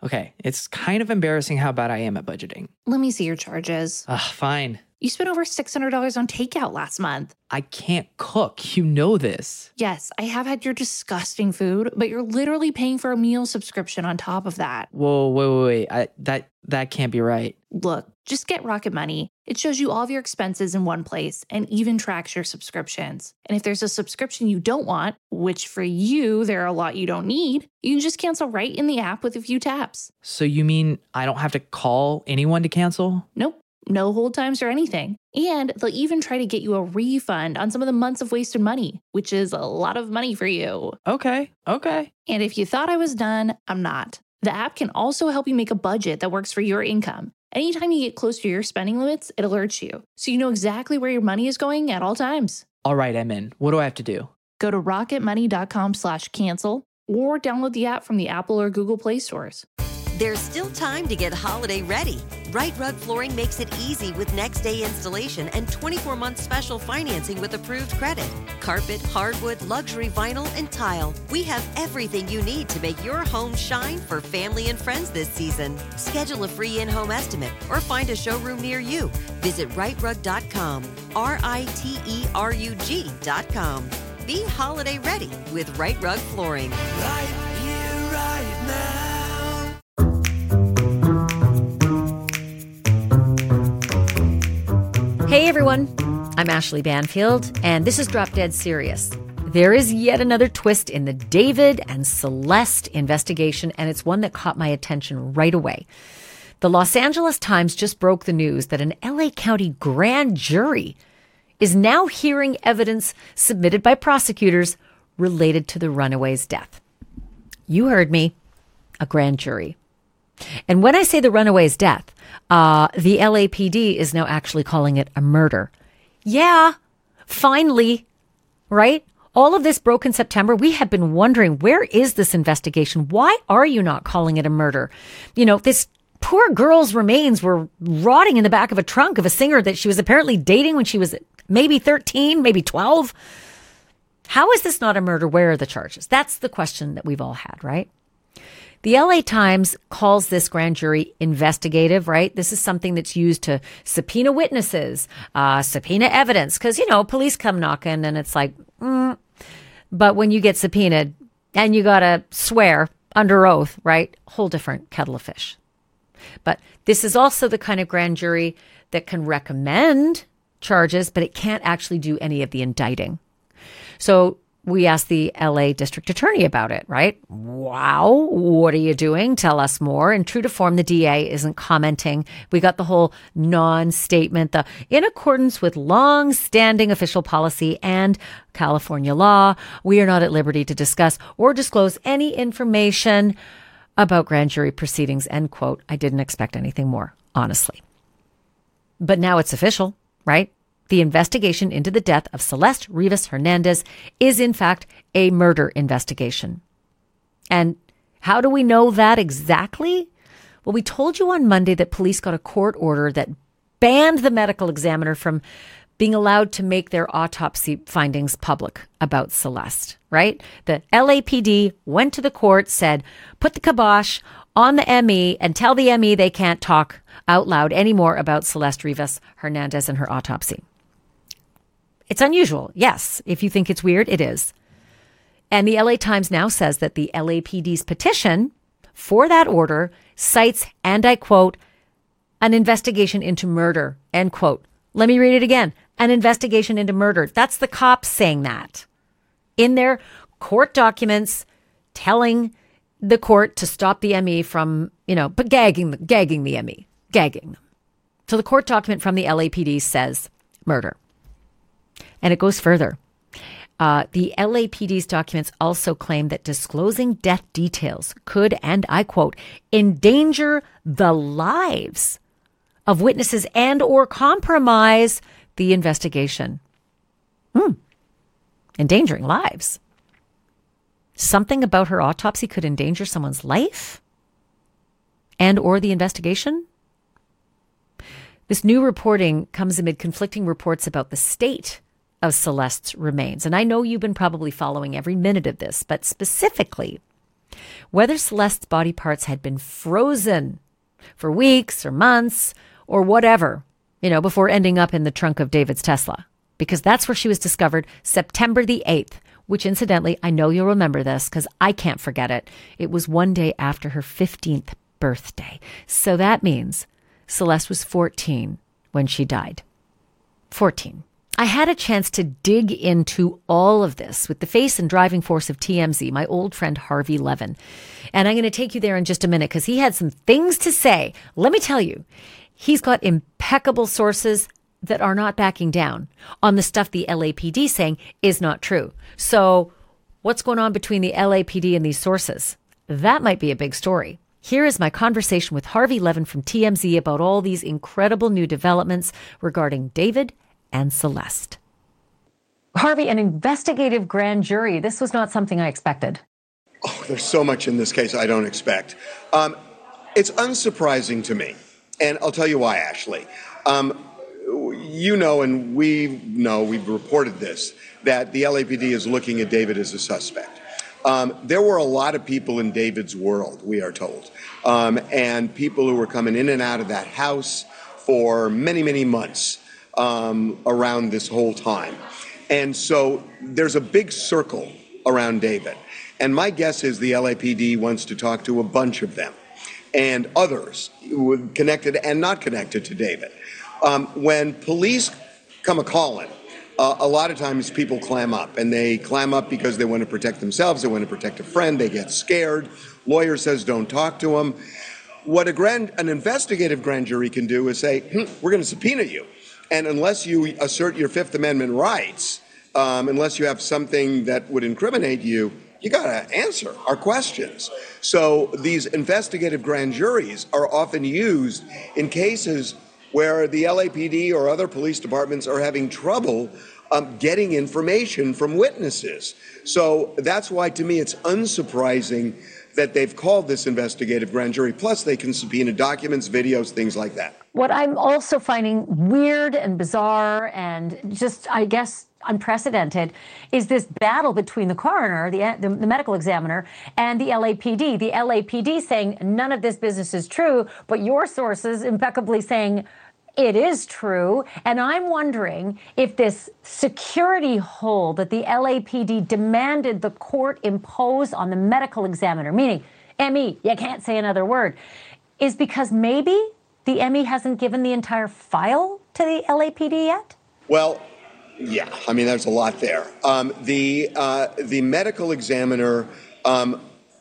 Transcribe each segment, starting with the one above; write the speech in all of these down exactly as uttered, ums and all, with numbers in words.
Okay, it's kind of embarrassing how bad I am at budgeting. Let me see your charges. Ugh, fine. You spent over six hundred dollars on takeout last month. I can't cook. You know this. Yes, I have had your disgusting food, but you're literally paying for a meal subscription on top of that. Whoa, wait, wait, wait. I, that, that can't be right. Look, just get Rocket Money. It shows you all of your expenses in one place and even tracks your subscriptions. And if there's a subscription you don't want, which for you, there are a lot you don't need, you can just cancel right in the app with a few taps. So you mean I don't have to call anyone to cancel? Nope. No hold times or anything. And they'll even try to get you a refund on some of the months of wasted money, which is a lot of money for you. Okay, okay. And if you thought I was done, I'm not. The app can also help you make a budget that works for your income. Anytime you get close to your spending limits, it alerts you, so you know exactly where your money is going at all times. All right, I'm in. What do I have to do? Go to rocketmoney.com slash cancel or download the app from the Apple or Google Play stores. There's still time to get holiday ready. Right Rug Flooring makes it easy with next day installation and twenty-four month special financing with approved credit. Carpet, hardwood, luxury vinyl, and tile. We have everything you need to make your home shine for family and friends this season. Schedule a free in-home estimate or find a showroom near you. Visit right rug dot com, R I T E R U G dot com. Be holiday ready with Right Rug Flooring. Right here, right now. Hey everyone, I'm Ashley Banfield, and this is Drop Dead Serious. There is yet another twist in the David and Celeste investigation, and it's one that caught my attention right away. The Los Angeles Times just broke the news that an L A County grand jury is now hearing evidence submitted by prosecutors related to the runaway's death. You heard me, a grand jury. And when I say the runaway's death, uh, the L A P D is now actually calling it a murder. Yeah, finally, right? All of this broke in September. We have been wondering, where is this investigation? Why are you not calling it a murder? You know, this poor girl's remains were rotting in the back of a trunk of a singer that she was apparently dating when she was maybe thirteen, maybe twelve. How is this not a murder? Where are the charges? That's the question that we've all had, right? The L A Times calls this grand jury investigative, right? This is something that's used to subpoena witnesses, uh, subpoena evidence, because, you know, police come knocking and it's like, mm. But when you get subpoenaed and you got to swear under oath, right? Whole different kettle of fish. But this is also the kind of grand jury that can recommend charges, but it can't actually do any of the indicting. So we asked the L A district attorney about it, right? Wow, what are you doing? Tell us more. And true to form, the D A isn't commenting. We got the whole non-statement, the in accordance with long-standing official policy and California law, we are not at liberty to discuss or disclose any information about grand jury proceedings, end quote. I didn't expect anything more, honestly. But now it's official, right? The investigation into the death of Celeste Rivas Hernandez is, in fact, a murder investigation. And how do we know that exactly? Well, we told you on Monday that police got a court order that banned the medical examiner from being allowed to make their autopsy findings public about Celeste, right? The L A P D went to the court, said, put the kibosh on the M E and tell the M E they can't talk out loud anymore about Celeste Rivas Hernandez and her autopsy. It's unusual. Yes. If you think it's weird, it is. And the L A Times now says that the L A P D's petition for that order cites, and I quote, an investigation into murder, end quote. Let me read it again. An investigation into murder. That's the cops saying that in their court documents, telling the court to stop the M E from, you know, but gagging, gagging the M E, gagging them. So the court document from the L A P D says murder. And it goes further. Uh, the L A P D's documents also claim that disclosing death details could, and I quote, endanger the lives of witnesses and or compromise the investigation. Hmm. Endangering lives. Something about her autopsy could endanger someone's life and or the investigation? This new reporting comes amid conflicting reports about the state of Celeste's remains. And I know you've been probably following every minute of this, but specifically, whether Celeste's body parts had been frozen for weeks or months or whatever, you know, before ending up in the trunk of David's Tesla, because that's where she was discovered September the eighth, which incidentally, I know you'll remember this because I can't forget it. It was one day after her fifteenth birthday. So that means Celeste was fourteen when she died. fourteen. I had a chance to dig into all of this with the face and driving force of T M Z, my old friend Harvey Levin. And I'm going to take you there in just a minute because he had some things to say. Let me tell you, he's got impeccable sources that are not backing down on the stuff the L A P D saying is not true. So what's going on between the L A P D and these sources? That might be a big story. Here is my conversation with Harvey Levin from T M Z about all these incredible new developments regarding David and Celeste. Harvey, an investigative grand jury. This was not something I expected. Oh, there's so much in this case I don't expect. Um, it's unsurprising to me, and I'll tell you why, Ashley. Um, you know, and we know, we've reported this, that the L A P D is looking at David as a suspect. Um, there were a lot of people in David's world, we are told, um, and people who were coming in and out of that house for many, many months. Um, around this whole time. And so there's a big circle around David. And my guess is the L A P D wants to talk to a bunch of them and others who are connected and not connected to David. Um, when police come a-calling, uh, a lot of times people clam up, and they clam up because they want to protect themselves, they want to protect a friend, they get scared. Lawyer says don't talk to them. What a grand, an investigative grand jury can do is say, hm, we're going to subpoena you. And unless you assert your Fifth Amendment rights, um, unless you have something that would incriminate you, you got to answer our questions. So these investigative grand juries are often used in cases where the L A P D or other police departments are having trouble um, getting information from witnesses. So that's why, to me, it's unsurprising that they've called this investigative grand jury. Plus, they can subpoena documents, videos, things like that. What I'm also finding weird and bizarre and just, I guess, unprecedented is this battle between the coroner, the, the, the medical examiner, and the L A P D. The L A P D saying none of this business is true, but your sources impeccably saying it is true. And I'm wondering if this security hold that the L A P D demanded the court impose on the medical examiner, meaning, M E, you can't say another word, is because maybe the M E hasn't given the entire file to the L A P D yet? Well, yeah, I mean, there's a lot there. Um, the, uh, the medical examiner um,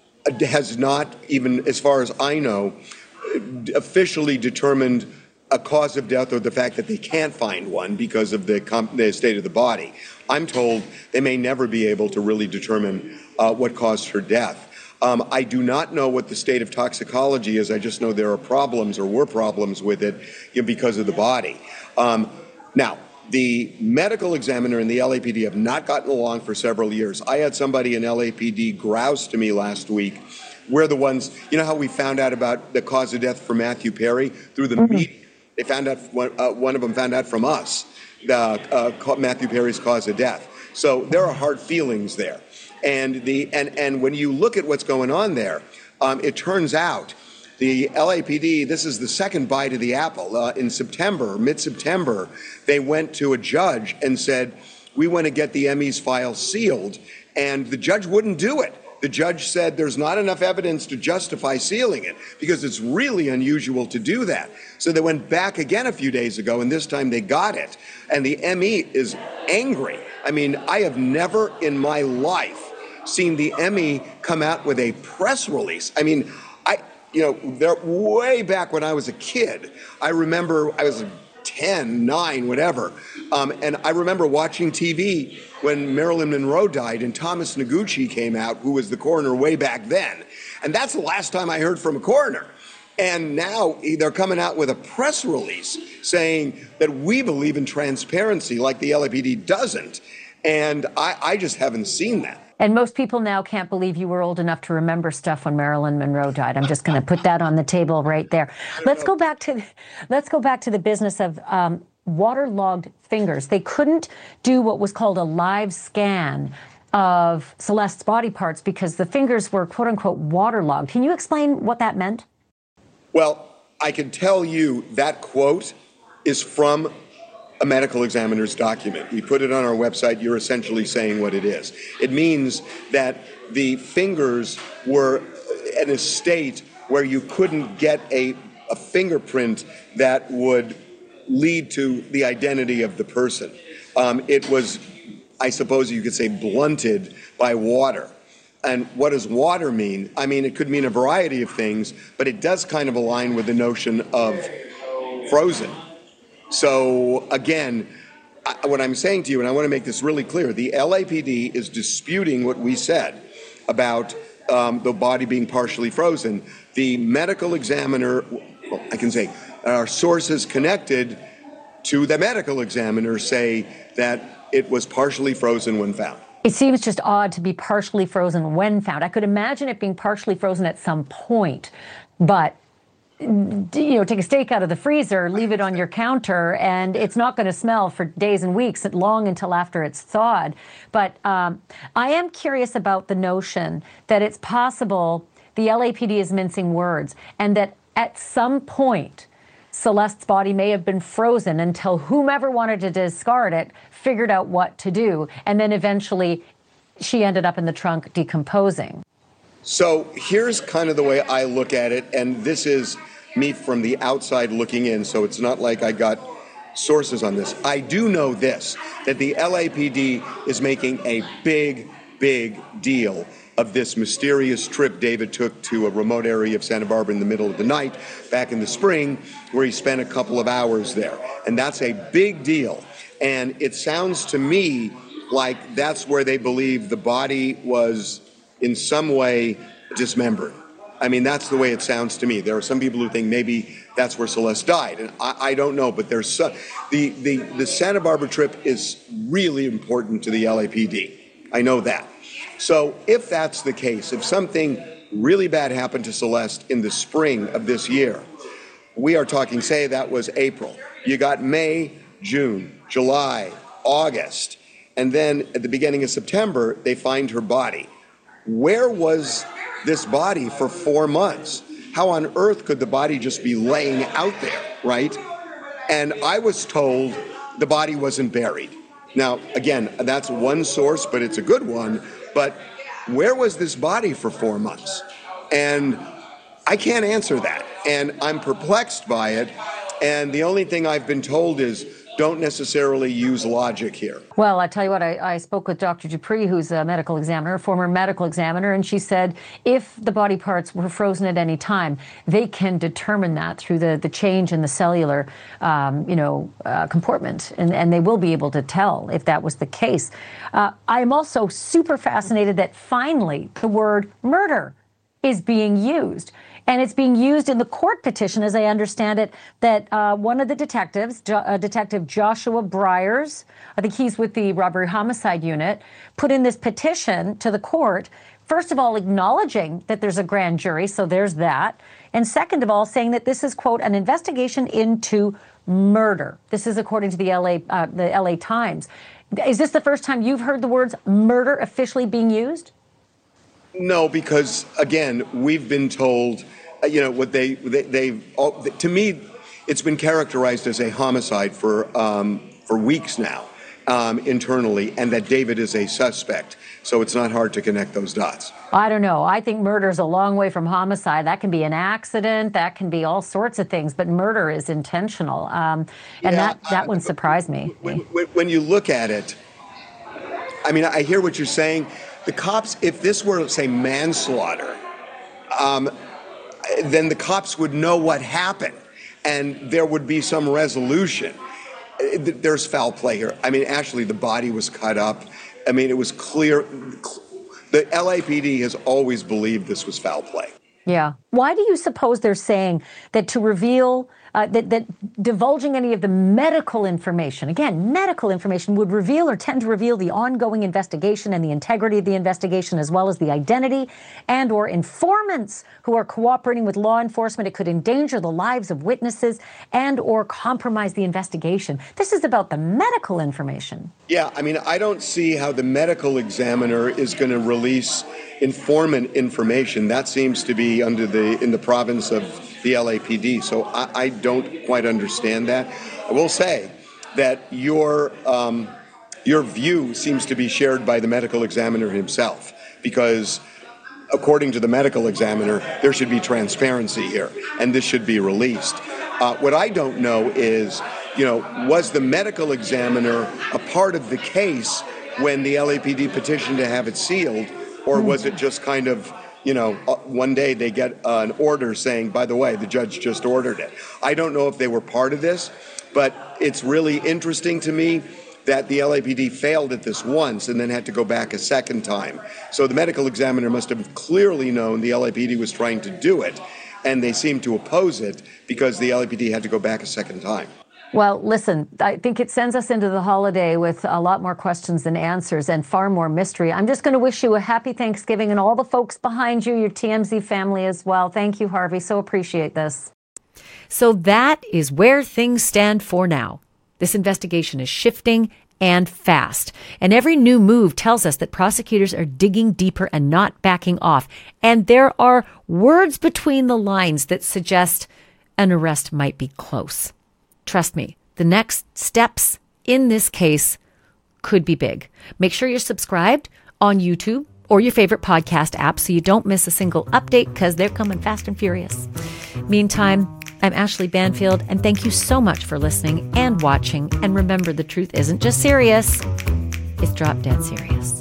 has not even, as far as I know, officially determined a cause of death or the fact that they can't find one because of the, comp- the state of the body. I'm told they may never be able to really determine uh, what caused her death. Um, I do not know what the state of toxicology is. I just know there are problems or were problems with it you know, because of the body. Um, now, the medical examiner and the L A P D have not gotten along for several years. I had somebody in L A P D grouse to me last week. We're the ones, you know how we found out about the cause of death for Matthew Perry? Through the mm-hmm. media. They found out, one, uh, one of them found out from us, the, uh, Matthew Perry's cause of death. So there are hard feelings there. And the and, and when you look at what's going on there, um, it turns out the L A P D, this is the second bite of the apple. Uh, in September, mid-September, they went to a judge and said, we want to get the M E's file sealed. And the judge wouldn't do it. The judge said there's not enough evidence to justify sealing it because it's really unusual to do that. So they went back again a few days ago, and this time they got it. And the M E is angry. I mean, I have never in my life seen the M E come out with a press release. I mean, I, you know, they're way back when I was a kid. I remember I was ten, nine, whatever. Um, and I remember watching T V when Marilyn Monroe died and Thomas Noguchi came out, who was the coroner way back then. And that's the last time I heard from a coroner. And now they're coming out with a press release saying that we believe in transparency like the L A P D doesn't. And I, I just haven't seen that. And most people now can't believe you were old enough to remember stuff when Marilyn Monroe died. I'm just going to put that on the table right there. Let's go back to let's go back to the business of um, waterlogged fingers. They couldn't do what was called a live scan of Celeste's body parts because the fingers were, quote unquote, waterlogged. Can you explain what that meant? Well, I can tell you that quote is from a medical examiner's document. We put it on our website. You're essentially saying what it is. It means that the fingers were in a state where you couldn't get a, a fingerprint that would lead to the identity of the person. Um, it was, I suppose you could say, blunted by water. And what does water mean? I mean, it could mean a variety of things, but it does kind of align with the notion of frozen. So again, I, what I'm saying to you, and I want to make this really clear, the L A P D is disputing what we said about um, the body being partially frozen. The medical examiner, well, I can say, our sources connected to the medical examiner say that it was partially frozen when found. It seems just odd to be partially frozen when found. I could imagine it being partially frozen at some point, but you know, take a steak out of the freezer, leave it on your counter, and it's not going to smell for days and weeks, long until after it's thawed. But um, I am curious about the notion that it's possible the L A P D is mincing words, and that at some point Celeste's body may have been frozen until whomever wanted to discard it figured out what to do, and then eventually she ended up in the trunk decomposing. So here's kind of the way I look at it, and this is me from the outside looking in, so it's not like I got sources on this. I do know this, that the L A P D is making a big, big deal of this mysterious trip David took to a remote area of Santa Barbara in the middle of the night back in the spring, where he spent a couple of hours there. And that's a big deal. And it sounds to me like that's where they believe the body was in some way dismembered. I mean, that's the way it sounds to me. There are some people who think maybe that's where Celeste died, and I, I don't know. But there's so, the, the the Santa Barbara trip is really important to the L A P D. I know that. So if that's the case, if something really bad happened to Celeste in the spring of this year, we are talking, say that was April. You got May, June, July, August, and then at the beginning of September, they find her body. Where was this body for four months? How on earth could the body just be laying out there, right? And I was told the body wasn't buried. Now, again, that's one source, but it's a good one. But where was this body for four months? And I can't answer that. And I'm perplexed by it. And the only thing I've been told is don't necessarily use logic here. Well, I tell you what, I, I spoke with Doctor Dupree, who's a medical examiner, a former medical examiner, and she said if the body parts were frozen at any time, they can determine that through the, the change in the cellular, um, you know, uh, comportment, and, and they will be able to tell if that was the case. Uh, I am also super fascinated that finally the word murder is being used. And it's being used in the court petition, as I understand it, that uh, one of the detectives, jo- uh, Detective Joshua Briers, I think he's with the robbery homicide unit, put in this petition to the court, first of all, acknowledging that there's a grand jury, so there's that. And second of all, saying that this is, quote, an investigation into murder. This is according to the L A, uh, the L A Times. Is this the first time you've heard the words murder officially being used? No, because, again, we've been told, you know, what they, they, they've, all, to me, it's been characterized as a homicide for, um, for weeks now, um, internally, and that David is a suspect. So it's not hard to connect those dots. I don't know. I think murder is a long way from homicide. That can be an accident. That can be all sorts of things. But murder is intentional. Um, and yeah, that, that uh, one surprised me. When, when, when you look at it, I mean, I hear what you're saying. The cops, if this were, say, manslaughter, um, then the cops would know what happened, and there would be some resolution. There's foul play here. I mean, actually, the body was cut up. I mean, it was clear. The L A P D has always believed this was foul play. Yeah. Why do you suppose they're saying that to reveal, uh, that, that divulging any of the medical information, again, medical information would reveal or tend to reveal the ongoing investigation and the integrity of the investigation, as well as the identity and or informants who are cooperating with law enforcement? It could endanger the lives of witnesses and or compromise the investigation. This is about the medical information. Yeah, I mean, I don't see how the medical examiner is going to release informant information. That seems to be under the in the province of the L A P D. So I, I don't quite understand that. I will say that your um, your view seems to be shared by the medical examiner himself, because according to the medical examiner, there should be transparency here, and this should be released. Uh, what I don't know is, you know, was the medical examiner a part of the case when the L A P D petitioned to have it sealed? Or was it just kind of, you know, one day they get an order saying, by the way, the judge just ordered it? I don't know if they were part of this, but it's really interesting to me that the L A P D failed at this once and then had to go back a second time. So the medical examiner must have clearly known the L A P D was trying to do it, and they seemed to oppose it because the L A P D had to go back a second time. Well, listen, I think it sends us into the holiday with a lot more questions than answers and far more mystery. I'm just going to wish you a happy Thanksgiving and all the folks behind you, your T M Z family as well. Thank you, Harvey. So appreciate this. So that is where things stand for now. This investigation is shifting and fast. And every new move tells us that prosecutors are digging deeper and not backing off. And there are words between the lines that suggest an arrest might be close. Trust me, the next steps in this case could be big. Make sure you're subscribed on YouTube or your favorite podcast app so you don't miss a single update, because they're coming fast and furious. Meantime, I'm Ashley Banfield, and thank you so much for listening and watching. And remember, the truth isn't just serious, it's drop dead serious.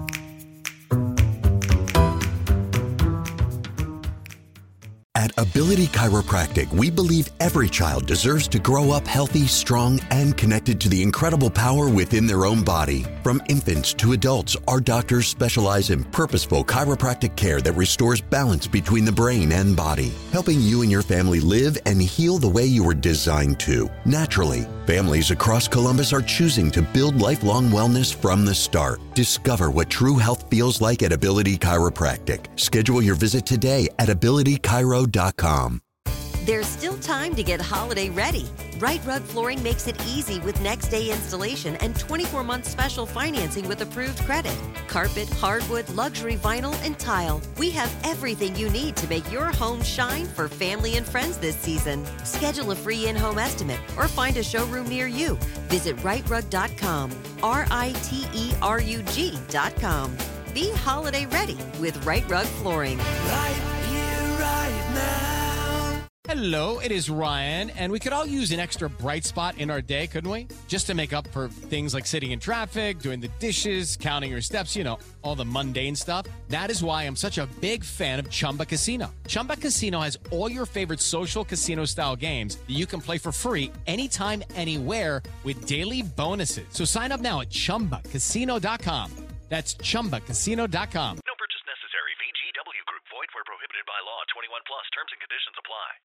At Ability Chiropractic, we believe every child deserves to grow up healthy, strong, and connected to the incredible power within their own body. From infants to adults, our doctors specialize in purposeful chiropractic care that restores balance between the brain and body, helping you and your family live and heal the way you were designed to, naturally. Families across Columbus are choosing to build lifelong wellness from the start. Discover what true health feels like at Ability Chiropractic. Schedule your visit today at ability chiro dot com. There's still time to get holiday ready. Right Rug Flooring makes it easy with next day installation and twenty-four month special financing with approved credit. Carpet, hardwood, luxury vinyl, and tile. We have everything you need to make your home shine for family and friends this season. Schedule a free in-home estimate or find a showroom near you. Visit right rug dot com, R I T E R U G dot com. Be holiday ready with Right Rug Flooring. Right here, right now. Hello, it is Ryan, and we could all use an extra bright spot in our day, couldn't we? Just to make up for things like sitting in traffic, doing the dishes, counting your steps, you know, all the mundane stuff. That is why I'm such a big fan of Chumba Casino. Chumba Casino has all your favorite social casino-style games that you can play for free anytime, anywhere with daily bonuses. So sign up now at chumba casino dot com. That's chumba casino dot com. No purchase necessary. V G W Group. Void where prohibited by law. twenty-one plus. Terms and conditions apply.